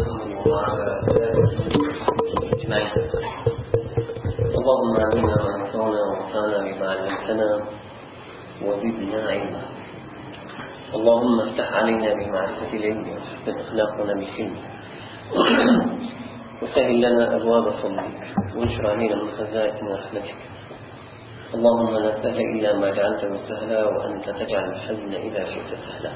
وعلى آله أجمعين. اللهم علمنا ما ينفعنا وانفعنا بما علمتنا وزدنا علما. اللهم افتح علينا بمعرفة العلم وحسن أخلاقنا بالحلم وسهل لنا أبواب فضلك وانشر علينا من خزائن رحمتك. اللهم لا سهل إلا ما جعلته سهلا وأنت تجعل الحزن إذا شئت سهلا.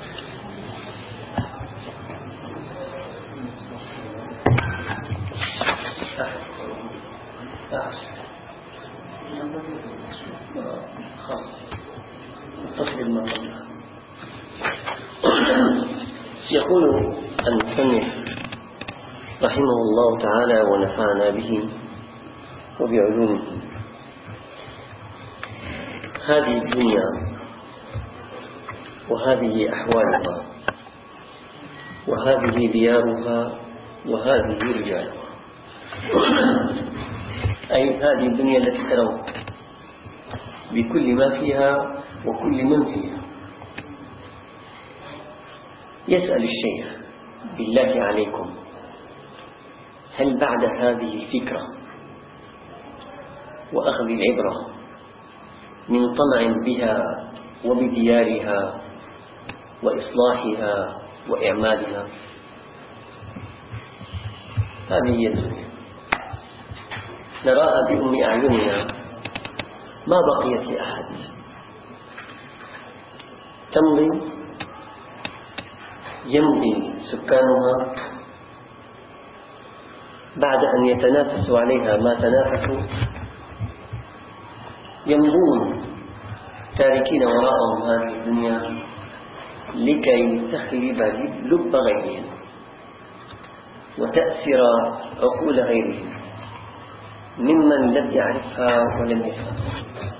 يقول المصنف رحمه الله تعالى ونفعنا به وبعلومه: هذه الدنيا وهذه أحوالها وهذه ديارها وهذه رجالها. أي هذه الدنيا التي ترون بكل ما فيها وكل من فيها. يسأل الشيخ: بالله عليكم، هل بعد هذه الفكرة وأخذ العبرة من طمع بها وبديارها وإصلاحها وإعمالها؟ هذه هي الدنيا، نراها بأم أعيننا، ما بقيت لأحد، تمضي يمضي سكانها بعد أن يتنافسوا عليها ما تنافسوا، يمضون تاركين وراءهم هذه الدنيا لكي تخرب لب غيرهم وتأثر عقول غيرهم ممن لم يعرفها ولم يفهمها.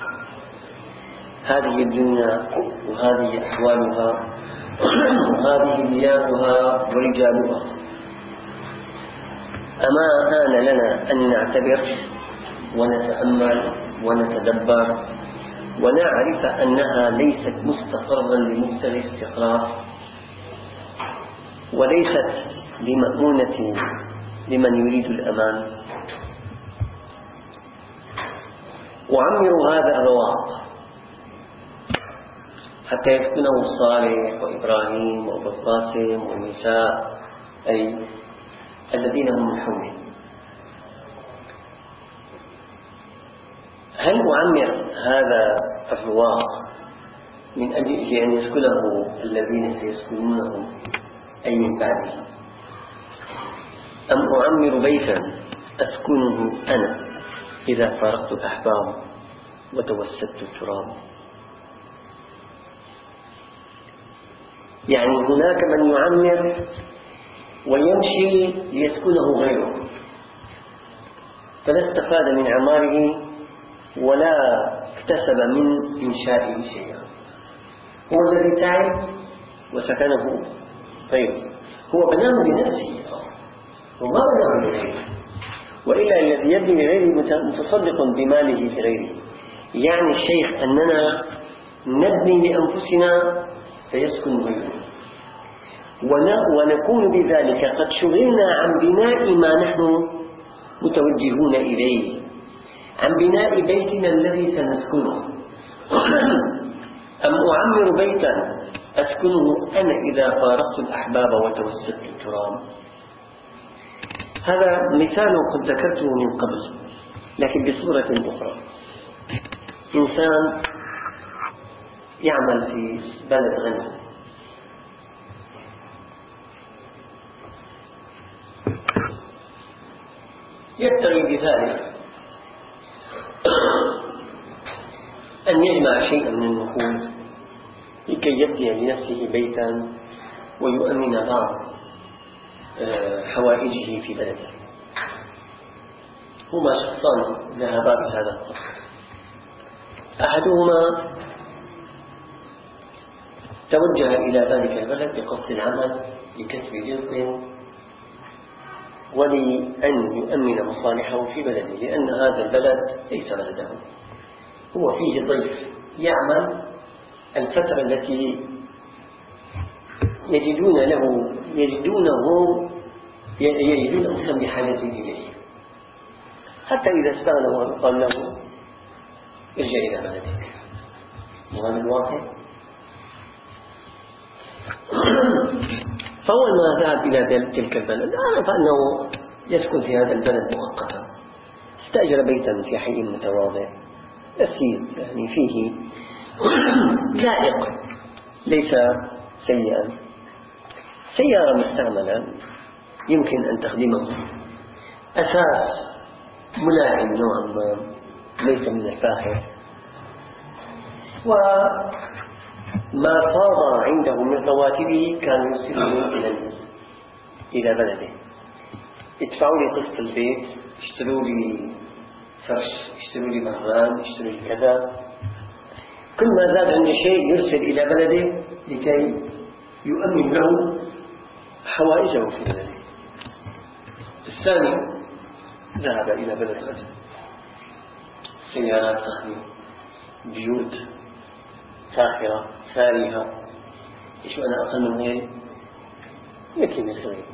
هذه الدنيا وهذه أحوالها وهذه ديارها ورجالها. أما آن لنا أن نعتبر ونتأمل ونتدبر ونعرف أنها ليست مستقرا لمبتغي استقرار، وليست بمأمونة لمن يريد الأمان. وعمروا هذا الرواق حتى يسكنه صالح وإبراهيم وأبو القاسم والنساء، أي الذين هم من حوله. هل أعمر هذا الرواق من أجل أن يسكنه الذين سيسكنونه أي من بعده، أم أعمر بيتا أسكنه أنا إذا فارقت الأحباب وتوسدت التراب؟ يعني هناك من يعمر ويمشي ليسكنه غيره، فلا استفاد من عماره ولا اكتسب من إنشائه شيئا. هو الذي تعب وسكنه غيره، هو بناه لنفسه وما بناه لغيره، وإلا الذي يبني لغيره متصدق بماله لغيره. يعني الشيخ أننا نبني لأنفسنا فيسكن غيره، ونكون بذلك قد شغلنا عن بناء ما نحن متوجهون إليه، عن بناء بيتنا الذي سنسكنه. أم أعمر بيتا أسكنه أنا إذا فارقت الأحباب وتوسدت التراب؟ هذا مثال قد ذكرته من قبل لكن بصورة أخرى. إنسان يعمل في بلد غني، يبتغي بذلك أن يجمع شيئا من النقود لكي يبني لنفسه بيتا ويؤمن بعض حوائجه في بلده. هما شخصان ذهبا بهذا القصد. أحدهما توجه إلى ذلك البلد بقصد العمل لكسب رزق ولأن يؤمن مصالحه في بلده، لأن هذا البلد ليس بلده، هو فيه ضيف يعمل الفترة التي يجدونه يريد أنسان بحاجته إليه، حتى إذا استغنى وقال له ارجع إلى بلدك. وهذا الواقع. فأول ما ذهب إلى تلك البلد عرف أنه يسكن في هذا البلد مؤقتا، استأجر بيتا في حي متواضع بسيط، يعني فيه لائق ليس سيئا، سيارة مستعملة يمكن أن تخدمه، أساس ملاعب نوعا ما ليس من الفاخر، وما فاض عنده من رواتبه كان يرسله إلى بلده. ادفعوا لي قسط البيت، اشتروا لي فرش، اشتروا لي مهران، اشتروا لي كذا. كل ما زاد عنده شيء يرسل إلى بلده لكي يؤمن له حوائجه في بلده. الثاني ذهب إلى بلد غزة، سيارات فخمة، بيوت فاخرة فارهة، إيش أنا أقل من غيري يكفي صغير.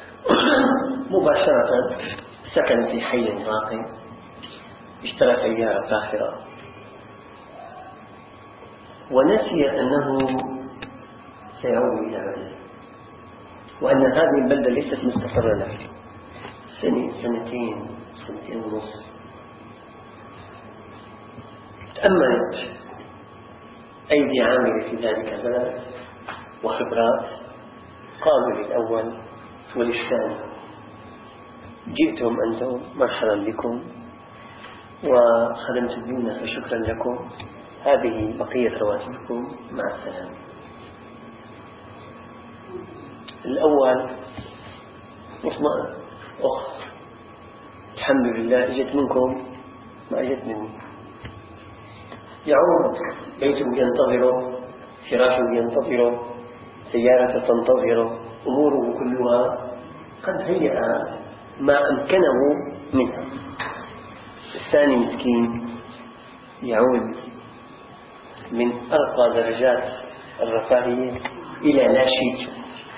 مباشرة سكن في حي راقي، اشترى سيارة فاخرة، ونسي أنه سيعود إلى بلده، وأن هذه البلدة ليست مستقرة له. سنتين ونص تأملت أيدي عاملة في ذلك البلد وخبرات، قالوا للأول وللثاني جئتم أنتم مرحبا بكم وخدمتمونا فشكرا لكم، هذه بقية رواتبكم مع السلامة. الأول اطمئن، الحمد لله اجت منكم ما اجت مني. يعود بيته ينتظره، فراشه ينتظره، سيارة تنتظره، أموره كلها قد هيأ ما أمكنه منها. الثاني مسكين يعود من أرقى درجات الرفاهية إلى لا شيء.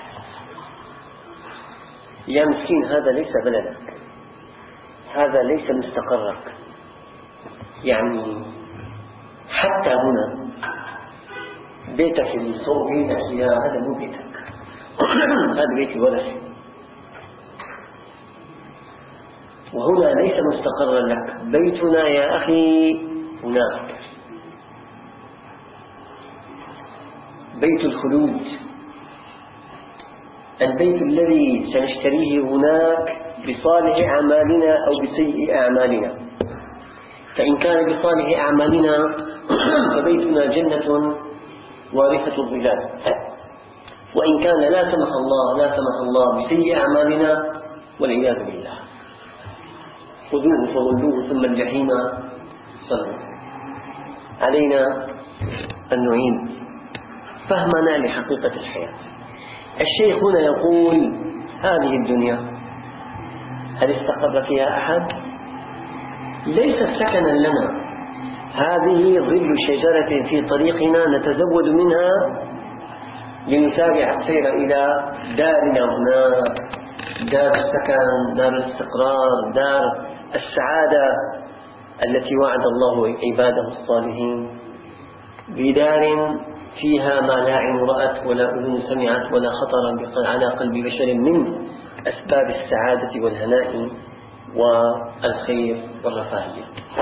يا مسكين هذا ليس بلدك، هذا ليس مستقرك، يعني حتى هنا بيتك الصوبي هذا مو بيتك، هذا بيت ورثي، وهنا ليس مستقرا لك. بيتنا يا أخي هناك، بيت الخلود، البيت الذي سنشتريه هناك بصالح أعمالنا أو بسيء أعمالنا. فإن كان بصالح أعمالنا فبيتنا جنة وارثة الظلال، وإن كان لا سمح الله بسيء أعمالنا والعياذ بالله، خذوه فغلوه ثم الجحيم صلوا. علينا أن نعيد فهمنا لحقيقة الحياة. الشيخ هنا يقول هذه الدنيا هل استقر فيها أحد؟ ليست سكنا لنا، هذه ظل شجرة في طريقنا نتزود منها لنسارع السير إلى دارنا هنا، دار السكن، دار الاستقرار، دار السعادة التي وعد الله عباده الصالحين، بدار فيها ما لا عين رأت ولا أذن سمعت ولا خطر على قلب بشر من أسباب السعادة والهناء والخير والرفاهية.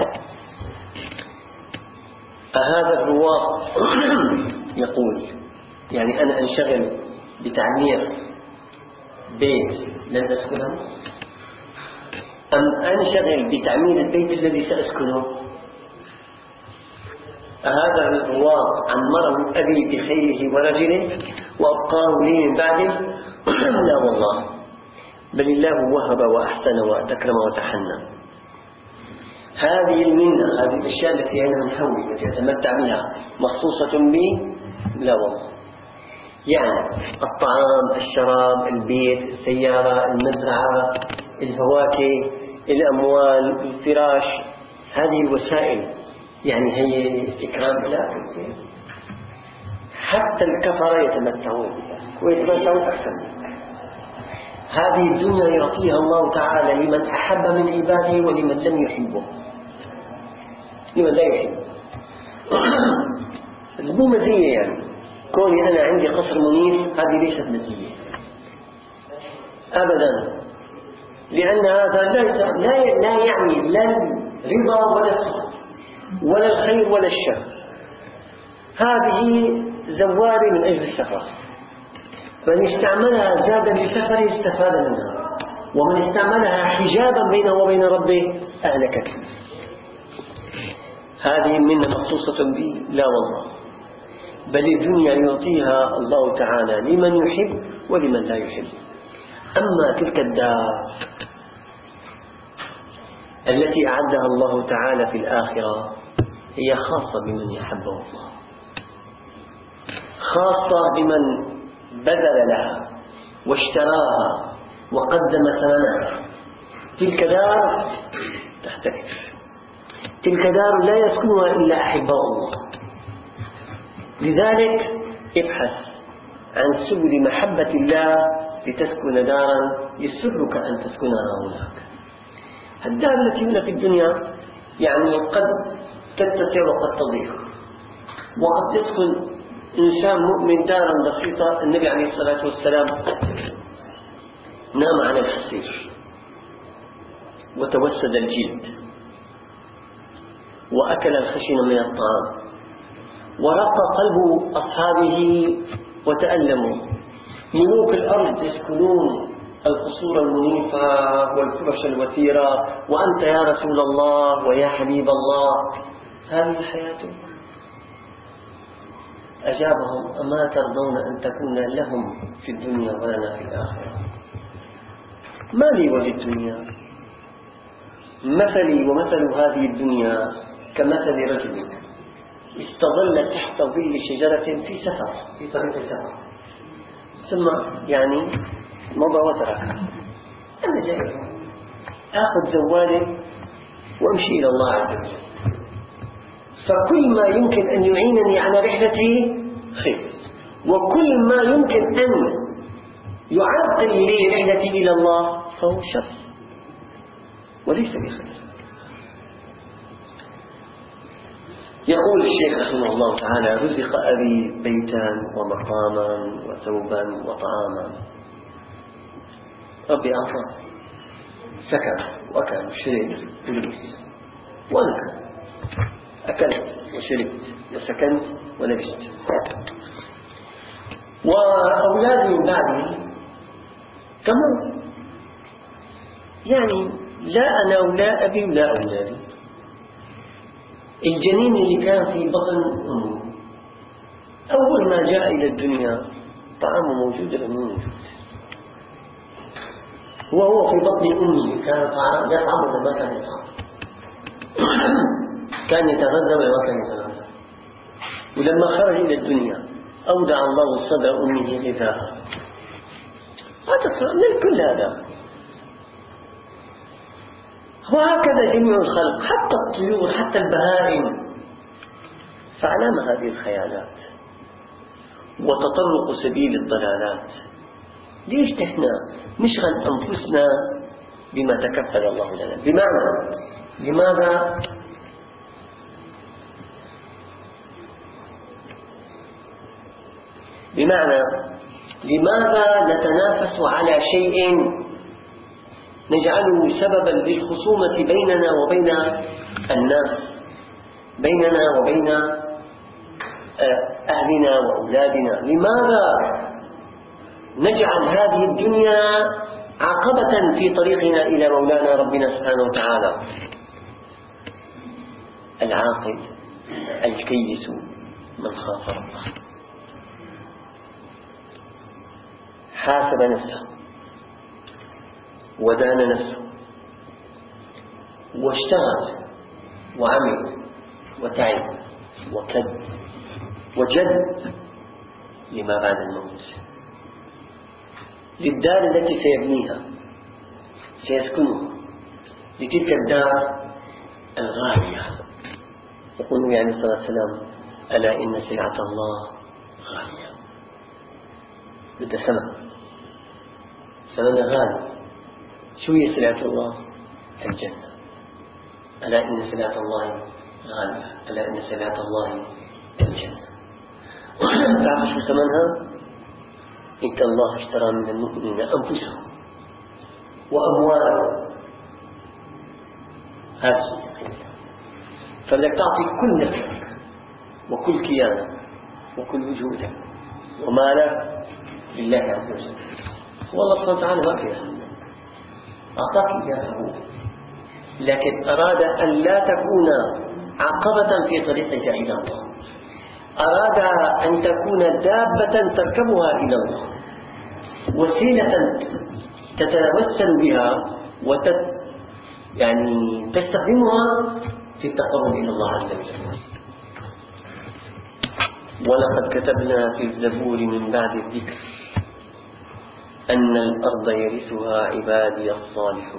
هذا الرواق يقول يعني أنا أنشغل بتعمير بيت لن أسكنه، أم أنشغل بتعمير البيت الذي سأسكنه؟ هذا الرواق عمره أبي بخيره ورجله وأبقاه لي من بعده؟ لا والله، بل الله وهب وأحسن وأكرم وتحنى. هذه المنة، هذه الأشياء التي أنا نحوي التي أتمتع بها مخصوصة بي؟ لا والله. يعني الطعام، الشراب، البيت، السيارة، المزرعة، الفواكه، الأموال، الفراش، هذه الوسائل يعني هي إكرام إلهي. حتى الكفرة يتمتعون بها ويتمتعون أكثر منك. هذه الدنيا يعطيها الله تعالى لمن أحب من عباده ولمن لم يحبه، لمن لا يحب. مو مزية يعني كوني أنا عندي قصر منيف، هذه ليست مزية أبدا، لأن هذا لا يعني لا الرضا ولا السخط ولا الخير ولا الشر. هذه زواري من أجل السفر، من استعملها زادا لسفره استفاد منها، ومن استعملها حجابا بينه وبين ربه أهلكته. هذه منة مخصوصة بي؟ لا والله، بل الدنيا يعطيها الله تعالى لمن يحب ولمن لا يحب. أما تلك الدار التي أعدها الله تعالى في الآخرة هي خاصة بمن يحبه الله، خاصة بمن بذل لها واشتراها وقدم ثمنها. تلك دار تختلف، تلك دار لا يسكنها إلا أحباء الله. لذلك ابحث عن سبل محبة الله لتسكن دارا يسرك أن تسكنها هناك. الدار التي هنا في الدنيا يعني قد تتسع وقد تضيق، وقد يسكن إنسان مؤمن دارا بسيطة. النبي عليه الصلاة والسلام نام على الحصير وتوسد الجلد وأكل الخشن من الطعام، ورق قلب أصحابه وتألموا. ملوك الأرض يسكنون القصور المنيفة والفرش الوثيرة، وأنت يا رسول الله ويا حبيب الله هذه الحياة؟ أجابهم: أما ترضون أن تكون لهم في الدنيا ولنا في الآخرة؟ ما لي وللدنيا، مثلي ومثل هذه الدنيا كمثل رجل استظل تحت ظل شجرة في سفر، في طريق السفر، ثم يعني مضى وترك. أنا جاي أخذ زوالي وأمشي إلى الله عز وجل، فكل ما يمكن أن يعينني على رحلتي خير، وكل ما يمكن أن يعطل لي رحلتي إلى الله فهو شر وليس بخير. يقول الشيخ رحمه الله تعالى: رزق أبي بيتا ومقاما وثوبا وطعاما. ربي أعطى، سكن وأكل وشرب ولبس، وأنا أكلت وشربت وسكنت ولبست، وأولادي من بعدي كمان، يعني لا أنا ولا أبي ولا أولادي. الجنين اللي كان في بطن أمه أول ما جاء إلى الدنيا طعامه موجود ولا مو موجود؟ وهو في بطن أمه كان يطعم ولا ما كان يطعم؟ كان يتغذى ولا ما كان يتغذى؟ ولما خرج إلى الدنيا أودع الله صدر أمه غذاء. هذا من كل هذا. وهكذا جميع الخلق، حتى الطيور، حتى البهائم. فعلام هذه الخيالات وتطرق سبيل الضلالات؟ ليش نحن نشغل أنفسنا بما تكفل الله لنا؟ بمعنى لماذا نتنافس على شيء نجعله سببا للخصومة بيننا وبين الناس، بيننا وبين أهلنا وأولادنا؟ لماذا نجعل هذه الدنيا عقبة في طريقنا إلى مولانا ربنا سبحانه وتعالى؟ العاقل الكيس من خاف ربه، حاسب نفسه ودان نفسه واشتغل وعمل وتعب وكد وجد لما بعد الموت، للدار التي سيبنيها سيسكنها، لتلك الدار الغالية. يقول النبي عليه الصلاة والسلام: ألا إن سلعة الله غالية. بدها ثمن، ثمنها غالي. شو هي سلعة الله؟ الجنة. ألا إن سلعة الله غالية، ألا إن سلعة الله الجنة. تعرف شو ثمنها؟ إن الله اشترى من المؤمنين أنفسهم وأموالهم. هذه فبدك تعطي كل نفسك وكل كيانك وكل وجودك ومالك لله عز وجل. والله سبحانه وتعالى ما فيها، أعطاك إياها، لكن أراد أن لا تكون عقبة في طريقك إلى الله، أراد أن تكون دابة تركبها إلى الله، وسيلة تتوسل بها يعني تستخدمها في التقرب إلى الله عز وجل. ولقد كتبنا في الزبور من بعد الذكر أن الأرض يرثها عبادي الصالحون.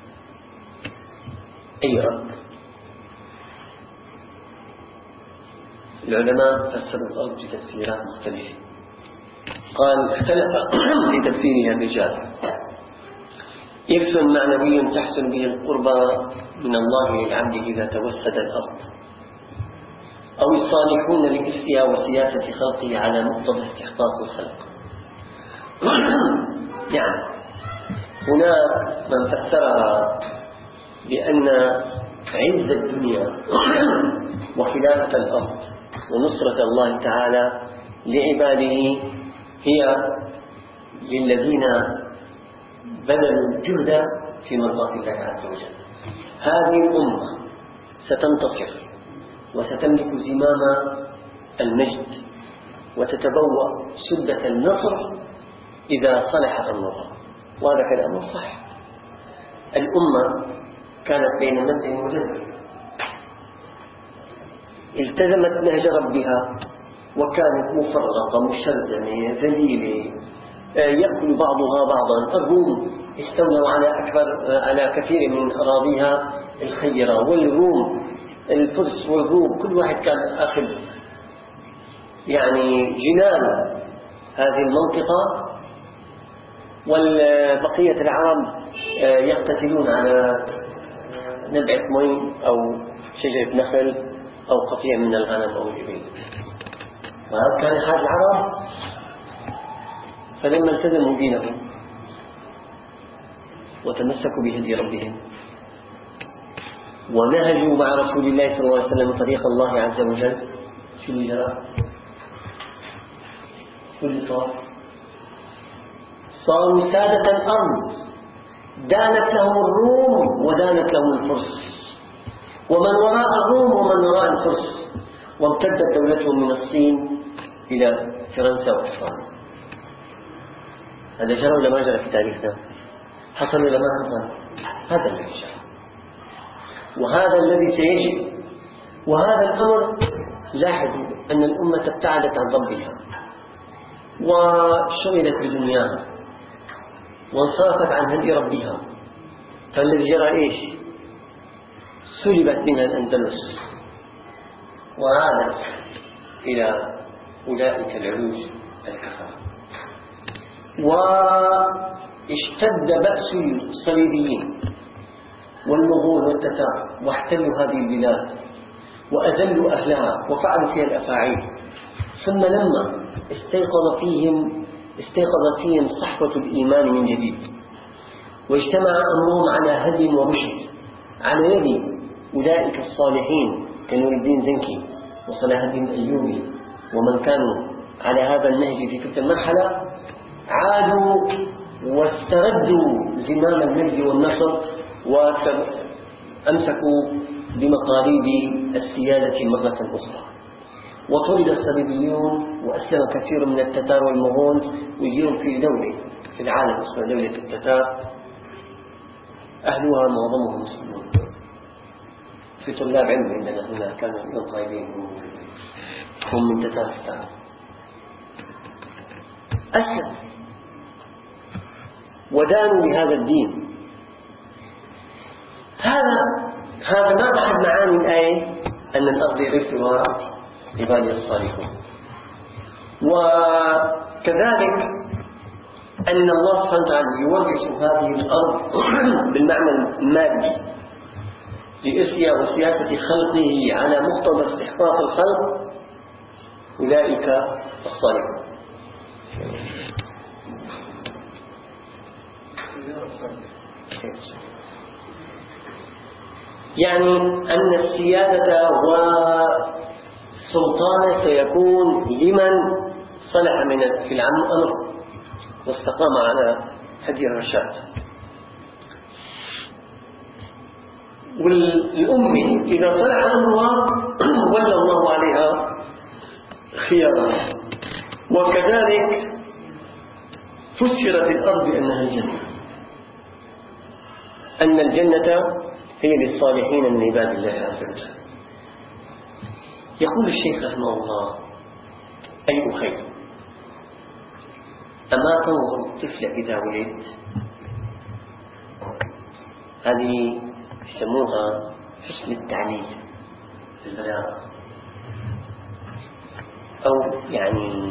أي أرض؟ العلماء فسروا الأرض بتفسيرات مختلفة. قال اختلف في تفسيرها الرجال. إرث معنوي تحصل به القربى من الله للعبد إذا توسد الأرض، أو الصالحون لإرثها وسياسة خلقه على مقتضى استحقاق الخلق. يعني هناك من فسرها بأن عز الدنيا وخلافة الأرض ونصرة الله تعالى لعباده هي للذين بذلوا الجهد في مرضاة الله عز وجل. هذه الأمة ستنتصر وستملك زمام المجد وتتبوأ سدة النصر إذا صلح أمرها، وهذا كلام صح. الأمة كانت بين مد وجزر، التزمت نهج ربها وكانت مفرقة مشردمة ذليلة، يأكل بعضها بعضا. الروم استولوا على كثير من أراضيها الخيرة، والروم الفرس والروم كل واحد كان أخذ يعني جنان هذه المنطقة، والبقية العرب يقتتلون على نبعة مي أو شجرة نخل أو قطيع من الغنم أو الإبل. وهذا كان حال العرب. فلما التزموا دينهم وتمسكوا بهدي ربهم ونهجوا مع رسول الله صلى الله عليه وسلم طريق الله عز وجل، شو اللي جرى؟ شو اللي صار؟ صاروا سادة الأرض، دانت لهم الروم ودانت لهم الفرس، ومن وراء الروم ومن وراء الفرس، وامتدت دولتهم من الصين إلى فرنسا وإسبانيا. هذا جرى ولا ما جرى في تاريخنا؟ حصل ولا ما حصل؟ هذا الذي جرى، وهذا الذي سيجري. وهذا الأمر لاحظوا أن الأمة ابتعدت عن ربها وشغلت بدنياها وانصرفت عن هدي ربها، فالذي جرى إيش؟ سلبت منها الأندلس وعادت إلى أولئك العلوج الكفار، واشتد بأس الصليبيين والمغول والتتار واحتلوا هذه البلاد وأذلوا أهلها وفعلوا فيها الأفاعيل. ثم لما استيقظ فيهم صحوة الإيمان من جديد، واجتمع أمرهم على هدي ورشد على يد أولئك الصالحين كنور الدين زنكي وصلاح الدين الأيوبي ومن كانوا على هذا النهج في تلك المرحلة، عادوا واستردوا زمام المجد والنصر وأمسكوا بمقاليد السيادة مرة أخرى. وطرد الصليبيون وأسلم كثير من التتار والمغول، ويجيهم في دولة في العالم اسمها دولة التتار، أهلها معظمهم مسلمون. في طلاب علم عندنا هنا كانوا من طيبين هم من تتارستان، أسلم ودانوا بهذا الدين. هذا ما أحد معاني الآية أن الأرض يرثها عبادي الصالحون. وكذلك أن الله سبحانه وتعالى يورث هذه الأرض بالمعنى المادي لإسياء وسياسة خلقه على مقتضى استحقاق الخلق، أولئك الصالحون. يعني أن السيادة والسلطان سيكون لمن صلح في الأمر واستقام على هدي الرشاد. والأمة إذا صلح أمرها ولى الله عليها خيارها. وكذلك فسرت الأرض بأنها الجنة، أن الجنة هي للصالحين من عباد الله عز وجل. يقول الشيخ رحمه الله: أي أخي، أما تنظر الطفل إذا ولد، هذه يسموها حسن التعليل في البلاغة، أو يعني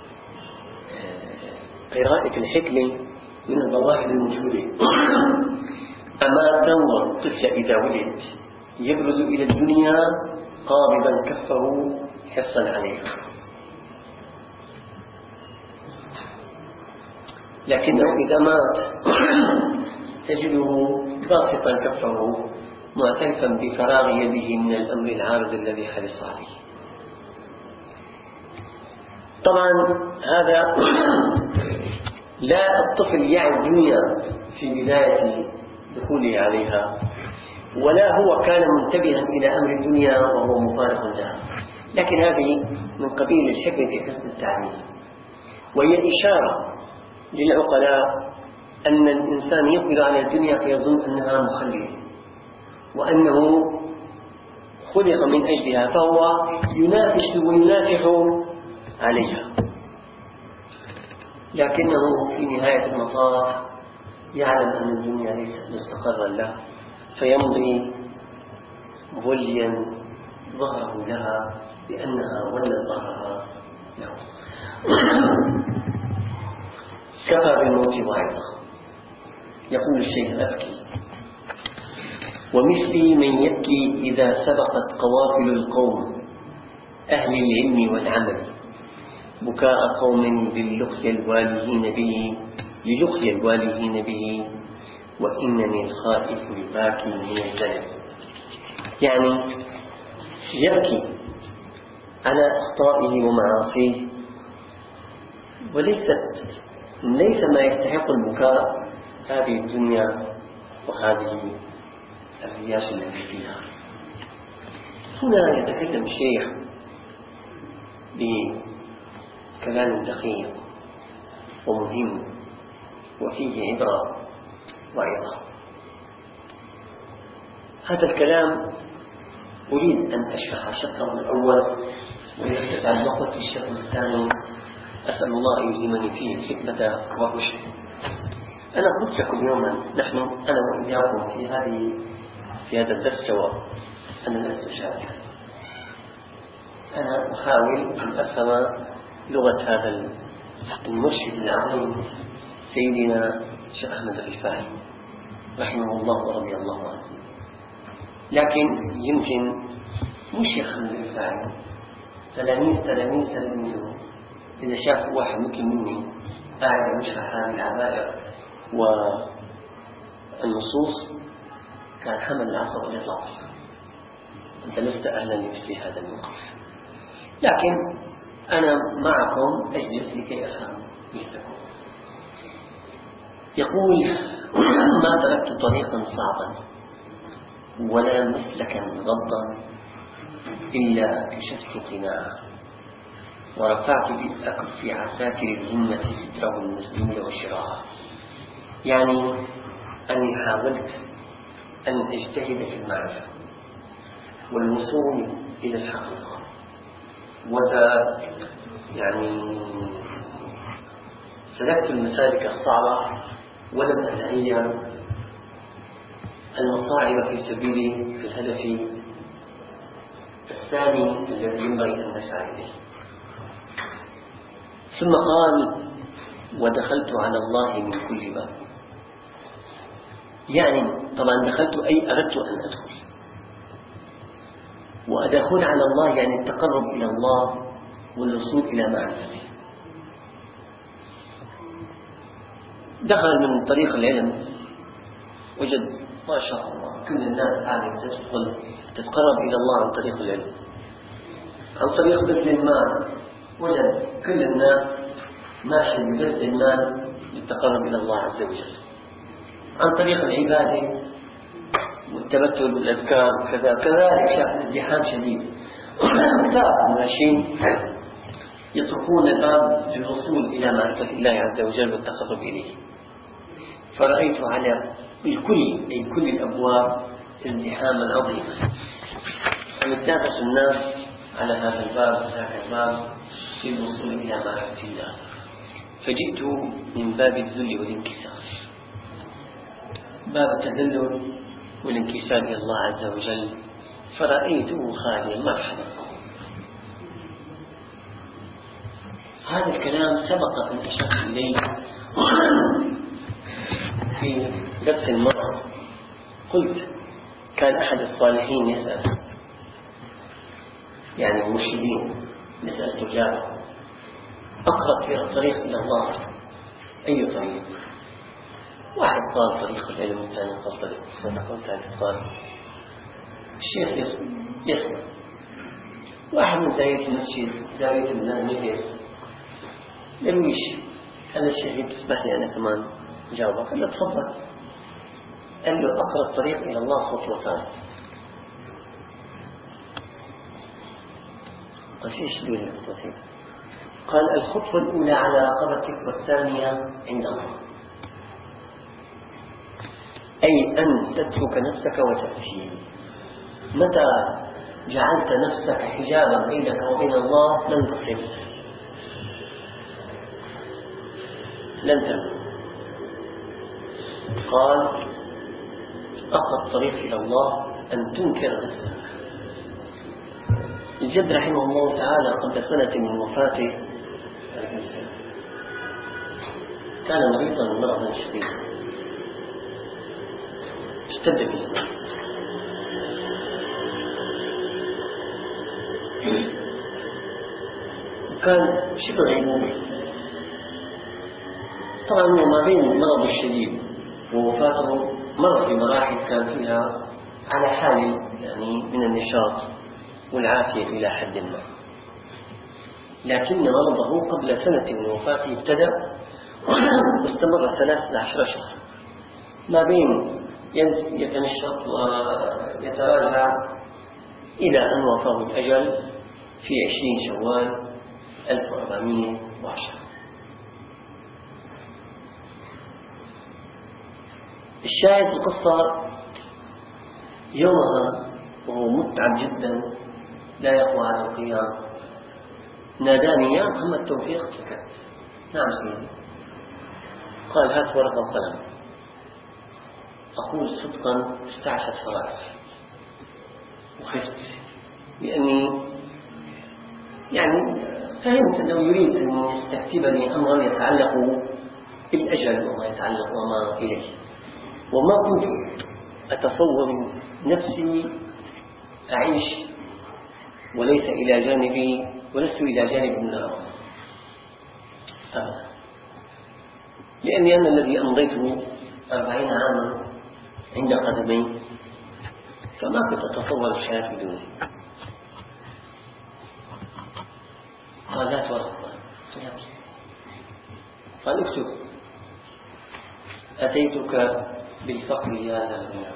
قراءة الحكمة من الظواهر الموجودة. أما تنظر الطفل إذا ولد يبرز إلى الدنيا قابضا كفه حرصا عليها، لكنه إذا مات تجده باسطا كفه معترفا بفراغ يده من الأمر العارض الذي حرص عليه. طبعا هذا لا الطفل يعي الدنيا في بداية دخوله عليها، ولا هو كان منتبها إلى أمر الدنيا وهو مفارق لها، لكن هذه من قبيل الحكمة في حسن التعليم، وهي إشارة للعقلاء أن الإنسان يقبل على الدنيا فيظن أنها مخلية وأنه خلق من أجلها، فهو ينافس وينافح عليها، لكنه في نهاية المطاف يعلم أن الدنيا ليست مستقرا له، فيمضي موليا ظهره لها لأنها ولت ظهرها له. كفى بالموت وعظة. يقول الشيخ: أبكي ومثلي من يبكي إذا سبقت قوافل القوم أهل العلم والعمل بكاء قوم للقيا الوالهين به وإنني الخائف الباكي من الزلل. يعني يبكي على أخطائه ومعاصيه، وليس ما يستحق البكاء هذه الدنيا وهذه الرياش التي فيها. هنا يتكلم الشيخ بكلام دقيق ومهم وفيه عبرة وعظة. هذا الكلام أريد أن أشرح شقه الأول ويفتح النقطة في الشق الثاني. أسأل الله أن يلهمني فيه الحكمة والرشد. أنا قلت لكم يوما، أنا وإياكم في هذا الدرس سواء، أنا لست شاعرا، أنا أحاول أن أفهم لغة هذا المرشد العظيم سيدنا الشيخ أحمد الرفاعي رحمه الله ورضي الله عنه. لكن يمكن مش الشيخ أحمد الرفاعي تلاميذه إذا شافوا واحد مثل مني قاعد يشرح هذه العبائر والنصوص كان حمل العصا والإطلاق، أنت لست أهلا لمثل هذا الموقف، لكن أنا معكم أجلس لكي أفهم مثلكم. يقول: ما تركت طريقا صعبا ولا مسلكا غضا إلا كشفت قناعه ورفعت بالأكف في عساكر الهمة ستره المسلول وشراعه. يعني أني حاولت أن أجتهد في المعرفة والوصول إلى الحقيقة، وذا يعني سلكت المسالك الصعبة ولم أتعين المصاعب في سبيلي في الهدف الثاني الذي ينبغي أن نسعى إليه. ثم قال: ودخلت على الله من كل باب. يعني طبعا دخلت أي أردت أن أدخل، وأدخل على الله يعني التقرب إلى الله والوصول إلى معرفته. دخل من طريق العلم، وجد ما شاء الله كل الناس عادة تدخل تتقرب إلى الله عن طريق العلم. عن طريق بذل المال، وجد كل الناس ماشي ببذل المال للتقرب إلى الله عز وجل. عن طريق العبادة والتبتل بالأذكار كذلك شاف ازدحام شديد. كتاب ماشيين يطرقون الباب للوصول إلى معرفة الله عز وجل والتقرب إليه. فرأيت على الكل أي كل الأبواب ازدحاما عظيما، فيتنافس الناس على هذا الباب وذاك الباب في الوصول إلى معرفة الله. فجئت من باب الذل والانكسار، باب التذلل والانكسار إلى الله عز وجل، فرأيته خاليا مرحبا. هذا الكلام سبق أن أشرت إليه في درس المرة. قلت كان أحد الصالحين يسأل، يعني المرشدين يسأل تجاره: أقرب طريق إلى الله أي طريق؟ واحد قال طريق العلم، والثاني قال طريق الصدقة، والثالث قال الشيخ يسمع. واحد من زاوية المسجد زاوية المجلس يرويش هذا الشيخ تسمح لي أنا كمان جاوبه. قال له تفضل. قال له أقرب طريق إلى الله خطوتان. قال ايش دول الخطوتين؟ قال الخطوة الأولى على رقبتك، والثانية عند الله، أي أن تترك نفسك وتأتي. متى جعلت نفسك حجابا بينك وبين الله لن تصل، لن تنجو. قال أقرب طريق إلى الله أن تنكر نفسك. الجد رحمه الله تعالى قبل سنة من وفاته كان مريضا مرضا شديدا اشتد به، وكان شبه غيبوبة. طبعا هو ما بين المرض الشديد ووفاته مر في مراحل كان فيها على حال يعني من النشاط والعافية إلى حد ما، لكن مرضه قبل سنة من وفاته ابتدأ واستمر 13 شهر، ما بين يتنشط ويتراجع إلى أن وفاه الأجل في 20 شوال 1410. الشاهد القصة يومها وهو متعب جدا لا يقوى على القيام ناداني: يا محمد توفيق. فكرت: نعم سيدي. قال: هات ورقة وقلم. أقول صدقا استعشت فرائص وخفت، لأني يعني فهمت أنه يريد أن يستكتبني أمرا يتعلق بالأجل وما يتعلق وما إليه، وما كنت أتصور نفسي أعيش وليس إلى جانبي، ولست إلى جانب من الأرض أبدا، لأني أنا الذي أمضيته 40 عاما عند قدمي، فما كنت أتصور الحياة بدوني. قال: لا تورط. قال: اكتب: أتيتك بالفقر يا ذا الغنى،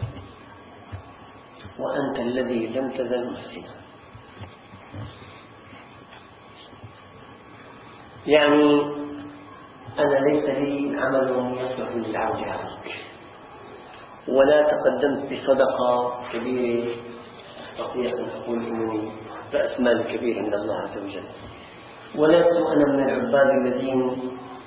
وأنت الذي لم تزل محسنا. يعني أنا ليس لي عمل يصلح للعود عليك، ولا تقدمت بصدقة كبيرة أستطيع أن أقول إنني رأس مال كبير عند الله عز وجل، ولست أنا من العباد الذين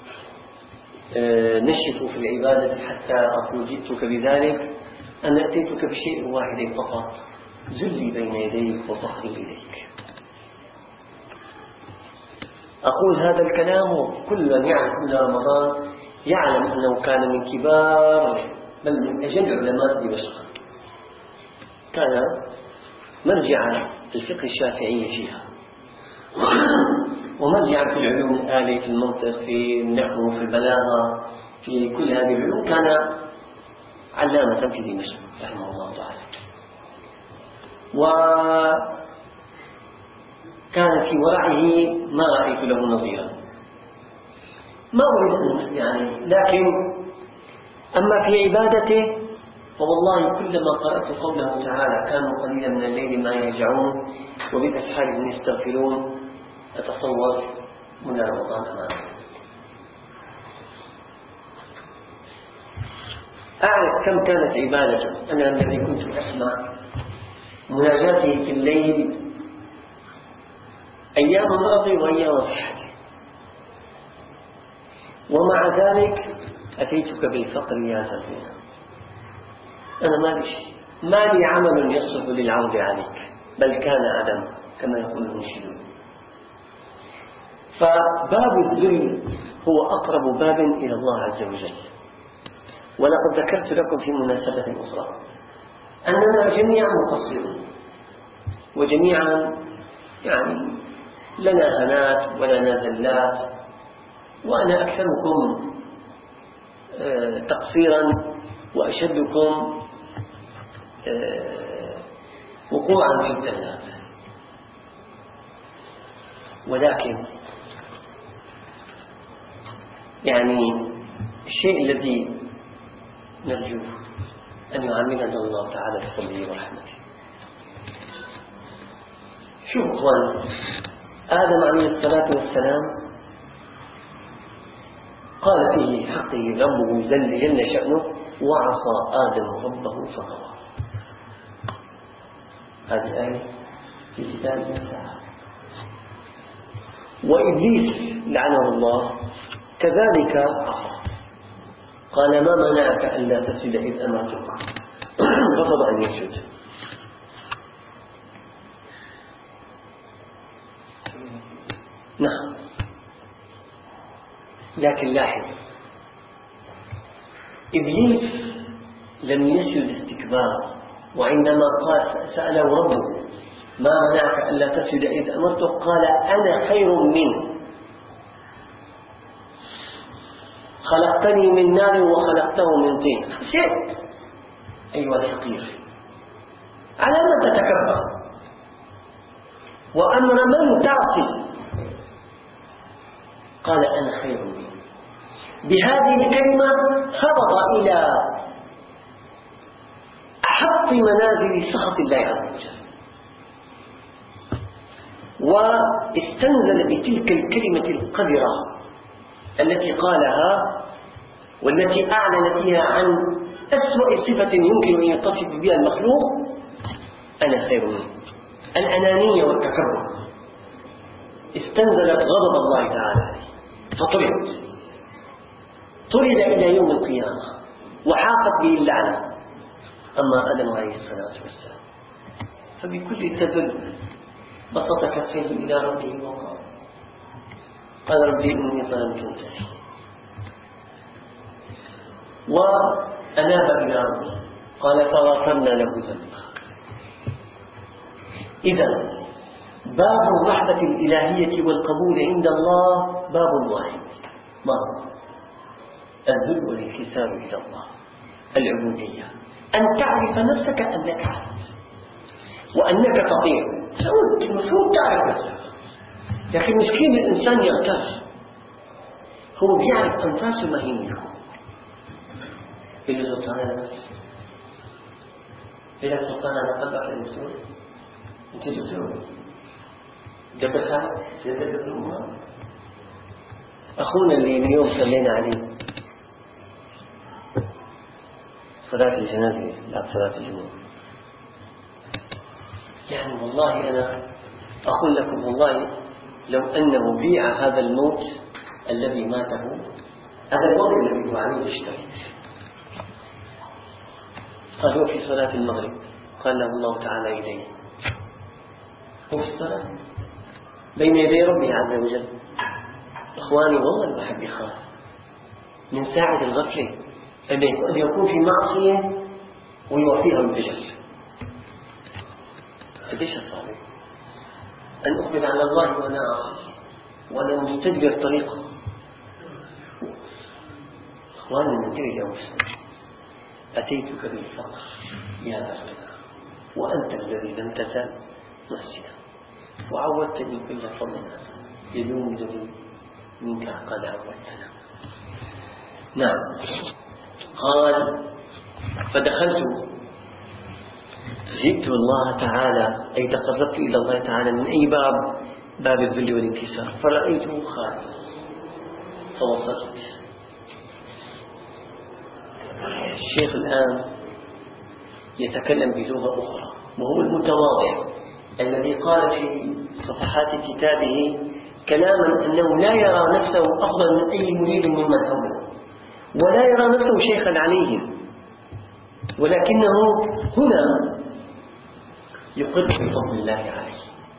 نشطوا في العبادة حتى أقول جئتك بذلك. أنا أتيتك بشيء واحد فقط: ذلي بين يديك وفخري إليك. أقول هذا الكلام كل من يعرف كل رمضان يعلم أنه كان من كبار بل من أجل علماء دمشق، كان مرجع الفقه الشافعي فيها، ومرجع في العلوم الآلية، في المنطق، في النحو، في البلاغة، في كل هذه العلوم، كان علامة في دمشق رحمه الله تعالى. وكان في ورعه ما رأيت له نظيرا، ما أريد يعني، لكن أما في عبادته فوالله كلما قرأت قوله تعالى كانوا قليلا من الليل ما يهجعون وبالأسحار هم يستغفرون، أتصور من رمضان أمامه. أعرف كم كانت عبادته. أنا الذي كنت أسمع مناجاته في الليل أيام مرضي وأيام صحتي، ومع ذلك أتيتك بالفقر يا سفينة، أنا ما لي عمل يصلح للعرض عليك، بل كان عدم كما يقول المنشدون. فباب الذل هو أقرب باب إلى الله عز وجل. ولقد ذكرت لكم في مناسبة أخرى أننا جميعا مقصرون، وجميعا يعني لنا هنات ولنا زلات، وأنا أكثركم تقصيرا وأشدكم وقوعا في الزلات. ولكن يعني الشيء الذي نرجوه أن يعاملنا الله تعالى بفضله ورحمته. شوف أخوان، آدم عليه الصلاة والسلام قال فيه حقه ربه جل شأنه وعصى آدم ربه فغوى. هذه آية في كتاب الله. وإبليس لعنه الله كذلك عصى، قال ما منعك ألا تسجد إذ أمرتك، رفض أن يسجد. نعم، لكن لاحظ، إبليس لم يسجد استكبار، وعندما قال سأله ربه ما منعك ألا تسجد إذ أمرتك قال أنا خير منه، خلقتني من نار وخلقته من طين. خشيت أيها الحقير، على ما تتكبر وأمر من تعصي؟ قال أنا خير منه. بهذه الكلمة هبط إلى أحط منازل سخط الله عز وجل، واستنزل بتلك الكلمة القذرة التي قالها والتي أعلن فيها عن أسوأ صفة يمكن أن يتصف بها المخلوق: أنا خير منه. الأنانية والتكبر استنزلت غضب الله تعالى طرد إلى يوم القيامة وحاقت به اللعنة. أما آدم عليه الصلاة والسلام فبكل تذل بسط كفيه إلى ربه قال ربي إني ظلمت نفسي، وأناب إلى ربه قال فغفرنا له ذنبه. إذن باب الرحمة الإلهية والقبول عند الله باب واحد، ما هو؟ الذل والانكسار إلى الله، العبودية، أن تعرف نفسك أنك عبد وأنك فقير. المفروض تعرف نفسك، لكن مسكين الإنسان يغتر، هو بيعرف أنفاسه ما هي منه. إلا سلطان النفس، إلا سلطان قلبك المسؤول، أنت جزء جبهة سيدة الأمة. أخونا اللي اليوم صلينا عليه صلاة الجنازة، لا صلاة الجنازة، يعني والله أنا أقول لكم والله لو أنه بيع هذا الموت الذي ماته، هذا الموت الذي هو عليه اشتريت. قال هو في صلاة المغرب، قال له الله تعالى إليه هو في الصلاة بين يدي ربه عز وجل، إخواني والله الواحد يخاف من ساعة الغفلة أن يكون في معصية ويوفيها ويتجلى. قديش صعب أن أقبل على الله وأنا عاصي وأنا مستدبر طريقه. إخواني ننتبه يا مسلم، أتيتك بالفقر يا أخنا وأنت الذي لم تزل محسنا، وعودتني كل فضل يدوم جديد منك قد عودتنا. نعم. قال فدخلت جئت الله تعالى أي تقربت إلى الله تعالى من أي باب الذل والانكسار، فرأيته خارج فوصلت. الشيخ الآن يتكلم بلغة أخرى، وهو المتواضع الذي قال في صفحات كتابه كلاما أنه لا يرى نفسه أفضل من أي مريد ممن حوله، ولا يرى نفسه شيخا عليهم، ولكنه هنا يقر بفضل الله عليه،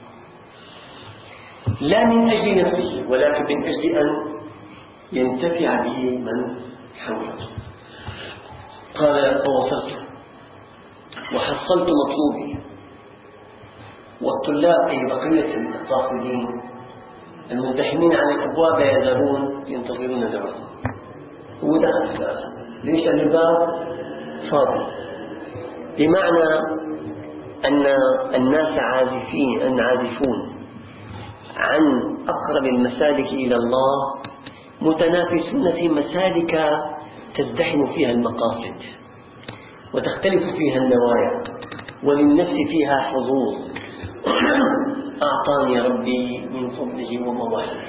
لا من أجل نفسه ولكن من أجل أن ينتفع به من حوله. قال فوصلت وحصلت مطلوبي، والطلاب أي بقية الطافلين المزدحمين على الأبواب لا يزالون ينتظرون دورهم. هو دخل الباب، ليش الباب فاضي؟ بمعنى أن الناس عازفون عن أقرب المسالك إلى الله، متنافسون في مسالك تزدحم فيها المقاصد وتختلف فيها النوايا وللنفس فيها حظوظ. أعطاني ربي من فضله ومواهبه،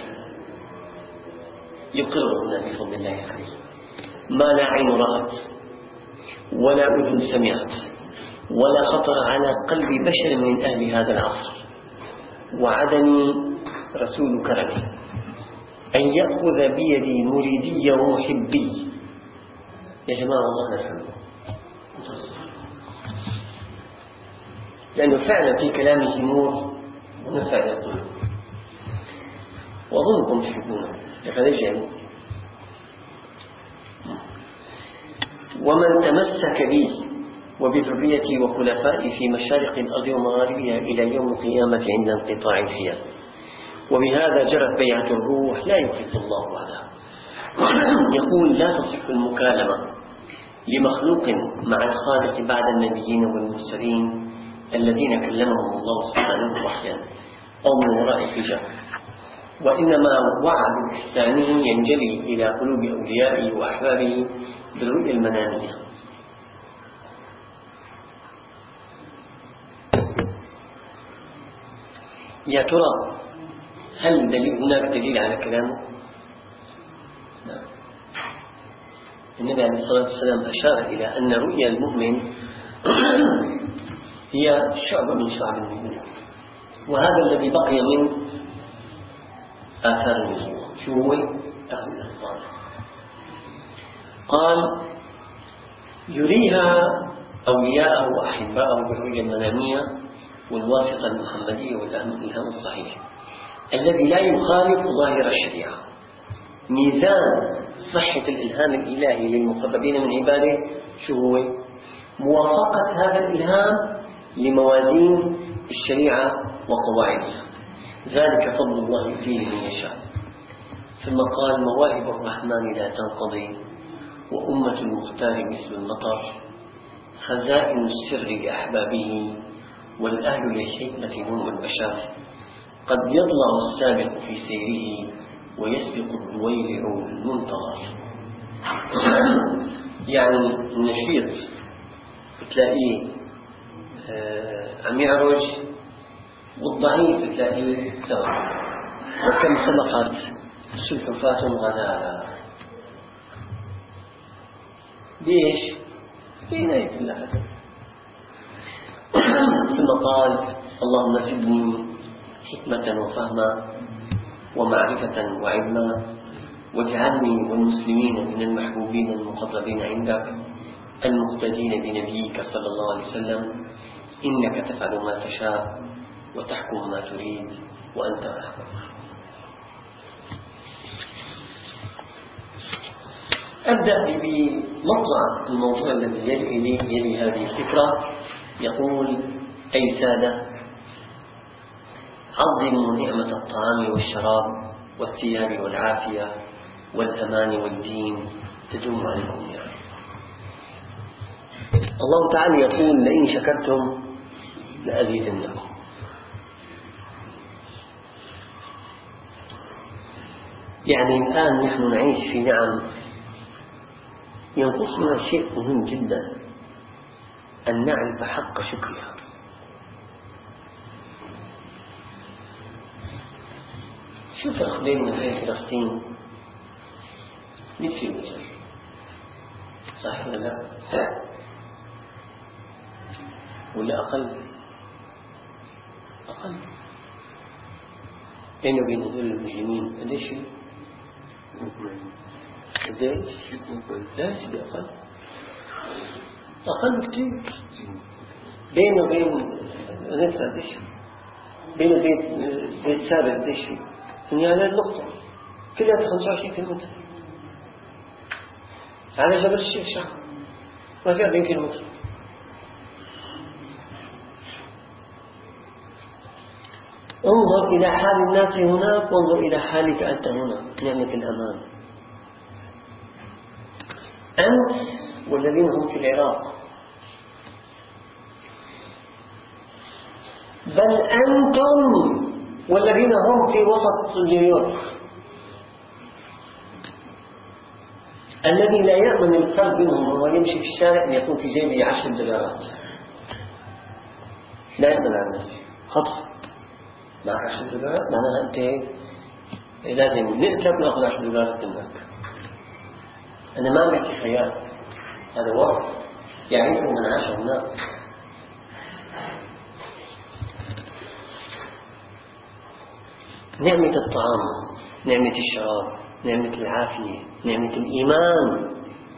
يقررنا بفضل الله عليه ما لا عين رأت ولا أذن سمعت ولا خطر على قلب بشر من أهل هذا العصر. وعدني رسول كرمه أن يأخذ بيدي مريدي ومحبي. يا جماعة الله نفهمه، لأنه فعلا في كلامه نور ونفع للقلوب، وأظنكم تحبونه ليش يعني. ومن تمسك بي وبذريتي وخلفائي في مشارق الأرض ومغاربها إلى يوم القيامة عند انقطاع الحياة، وبهذا جرت بيعة الروح لا يخلف الله عليها. يقول لا تصح المكالمة لمخلوق مع الخالق بعد النبيين والمرسلين الذين كلمهم الله سبحانه وحيا أو من وراء الحجاب، وإنما وعد إحسانه ينجلي إلى قلوب أوليائه وأحبابه بالرؤيا المنامية. يا ترى هل هناك دليل على كلامه؟ نعم. النبي عليه الصلاة والسلام أشار إلى أن رؤيا المؤمن هي شعبة من شعب المؤمنين، وهذا الذي بقي من آثار النبوة. شو هو؟ أهل الأخبار. قال يريها أولياءه وأحباءه بالرؤيا المنامية والواسطة المحمدية والإلهام الصحيح الذي لا يخالف ظاهر الشريعة. ميزان صحة الإلهام الإلهي للمقربين من عباده شو هو؟ موافقة هذا الإلهام لموازين الشريعة وقواعدها، ذلك فضل الله يؤتيه من يشاء. ثم قال مواهب الرحمن لا تنقضي، وأمة المختار مثل المطر، خزائن السر لأحبابه، والأهل للحكمة هم البشر، قد يضلع السابق في سيره ويسبق الضويع المنتظر. يعني النشيط بتلاقيه عم يعرج، والضعيف بتلاقيه سبق. وكم سبقت سلحفاة غزالة. ليش؟ في نهاية الله. ثم قال اللهم زدني حكمة وفهما ومعرفة وعلما، واجعلني والمسلمين من المحبوبين المقربين عندك المقتدين بنبيك صلى الله عليه وسلم، إنك تفعل ما تشاء وتحكم ما تريد وأنت أحكم. أبدأ بمطلع الموضوع الذي يلي هذه الفكرة. يقول: أي سادة، عظموا نعمة الطعام والشراب والثياب والعافية والأمان والدين تدوم عليكم نعم. الله تعالى يقول: لئن شكرتم لأزيدنكم. يعني الآن نحن نعيش في نعم ينقصنا شيء مهم جدا، أن نعرف حق شكرها. شوف أخبرنا في فلسطين نفسي وجه، صحيح ولا لا؟ ولا أقل بينه وبين هذول المجرمين قديش في؟ قديش؟ لا سيدي أقل كتير. بينه وبين نفسه قديش؟ بينه وبين بيت سابق قديش في؟ هي على النقطة كلها 25 كيلومتر على جبل الشيخ شعب، ما في 40 كيلومتر. انظر إلى حال الناس هناك وانظر إلى حالك أنت هنا. نعمة الأمان. أنت والذين هم في العراق، بل أنتم والذين هم في وسط نيويورك، الذي لا يأمن الفرد منهم وهو يمشي في الشارع أن يكون في جيبه $10. لا يأمن على نفسه. خطأ. معك $10 معناها أنت لازم نقتل نأخذ $10 منك. أنا ما بحكي خيال، هذا واقع يعيشه من عاش هناك. نعمة الطعام، نعمة الشراب، نعمة العافية، نعمة الإيمان،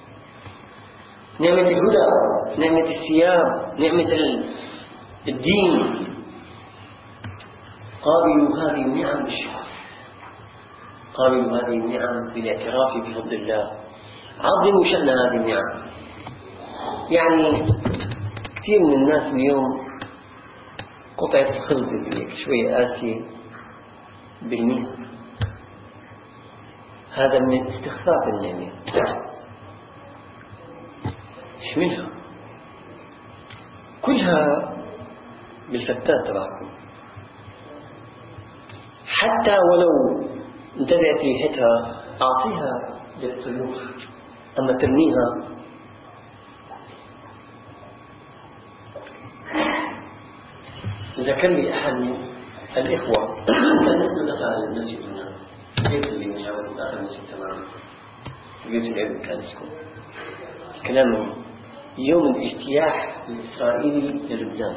نعمة الهدى، نعمة الثياب، نعمة الدين. قابلوا هذه النعم بالشكر، قابلوا هذه النعم بالاعتراف بفضل الله، عظموا شأن هذه النعم. يعني كثير من الناس اليوم قطعة الخبز اللي شوية قاسية بالمية، هذا من استخفاف النعمة. ايش منها؟ كلها بالفتات تبعكم، حتى ولو انتبعت ريحتها أعطيها للطيور، أما ترميها ذكر لي أحد الإخوة كان دخل على المسجد هنا، البيت اللي مجاور داخل المسجد تماما، بيت العلم كان يسكن. الكلام يوم الاجتياح الإسرائيلي للبنان.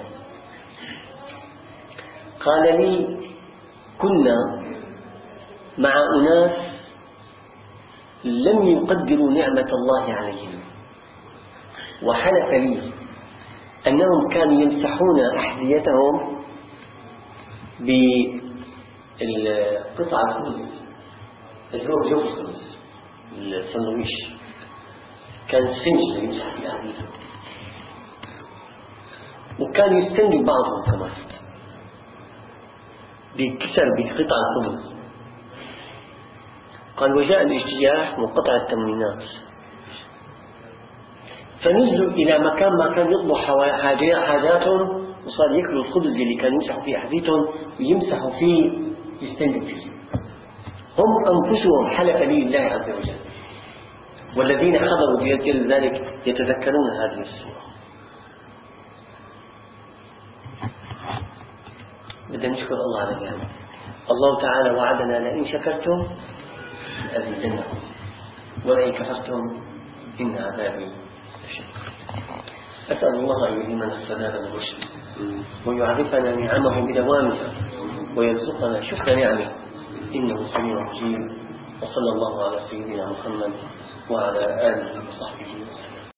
قال لي: كنا مع أناس لم يقدروا نعمة الله عليهم، وحلف لي أنهم كانوا يمسحون أحذيتهم بقطع الخبز اللي هو جوف الخبز السندويش، كان سفنج يمسح في أحذيته، وكانوا يستنجوا بعضهم كمان بكسر بقطع الخبز. قال: وجاء الاجتياح وقطع التموينات، فنزلوا إلى مكان ما كان يطبخ حاجاتهم، وصار يأكلوا الخبز اللي كانوا يمسحوا فيه أحذيتهم ويمسحوا فيه يستنجوا فيه. هم أنفسهم حلف لي الله عز وجل، والذين حضروا بيد ذلك يتذكرون هذه الصورة. بدنا نشكر الله على ذلك. الله تعالى وعدنا: لئن شكرتم لأزيدنكم ولئن كفرتم إن عذابي لشديد. أسأل الله أن يلهمنا السداد والرشد، ويعرفنا نعمه بدوامها، ويرزقنا شكر نعمه، إنه سميع مجيب. وصلى الله على سيدنا محمد وعلى آله وصحبه وسلم.